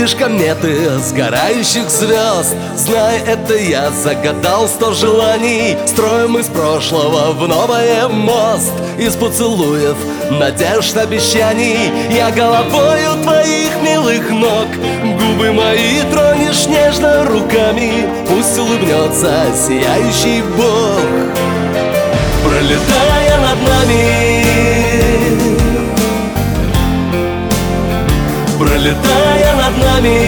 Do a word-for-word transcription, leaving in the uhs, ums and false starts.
видишь кометы сгорающих звезд, знай, это я загадал сто желаний. Строим из прошлого в новое мост, из поцелуев, надежд, обещаний. Я головою твоих милых ног, губы мои тронешь нежно руками. Пусть улыбнется сияющий Бог, пролетая над нами, пролетая над нами.